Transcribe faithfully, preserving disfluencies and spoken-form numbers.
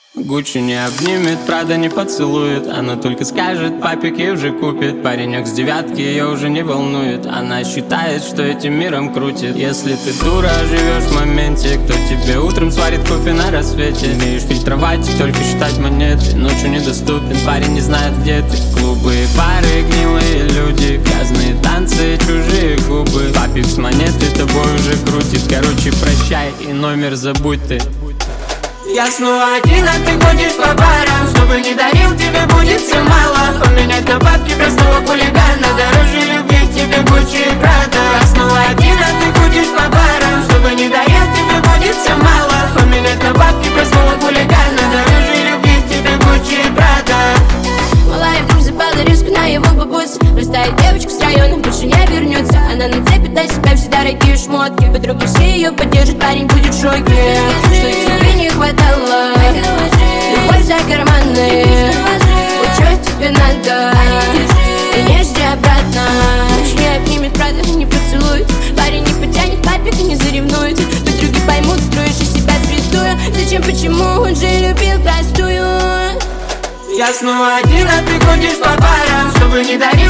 Гуччи не обнимет, Прада не поцелует. Она только скажет, папик ей уже купит. Паренек с девятки ее уже не волнует. Она считает, что этим миром крутит. Если ты дура, живешь в моменте, кто тебе утром сварит кофе на рассвете? Умеешь фильтровать и только считать монеты. Ночью недоступен, парень не знает, где ты. Клубы, бары, гнилые люди, грязные танцы, чужие губы. Папик с монеты тобой уже крутит. Короче, прощай и номер забудь ты. Я снова один, а ты ходишь по барам. Чтобы не дарил, тебе будет все мало. Поменять на бабки простого хулигана. Дороже любви тебе Гуччи и Прада. Я снова один, а ты ходишь по барам. Чтобы не дарил, тебе будет все мало. Поменять на бабки простого хулигана. Дороже любви тебе Гуччи и Прада. Малая вдруг запала риск на его бабус. Простая девочка с района больше не вернется. Она нацепит на себя все дорогие шмотки. Подруги все ее поддержат, парень будет в шоке. Что тебе не хватало? Любовь за карманы. Учет тебе надо. И не жди обратно. Гуччи не обнимет, Прада не поцелует. Парень не потянет, папик не заревнует. Подруги поймут, строишь из себя святую. Зачем, почему, он же любил простую. Я снова один, а ты ходишь по барам. Чтобы не дарил,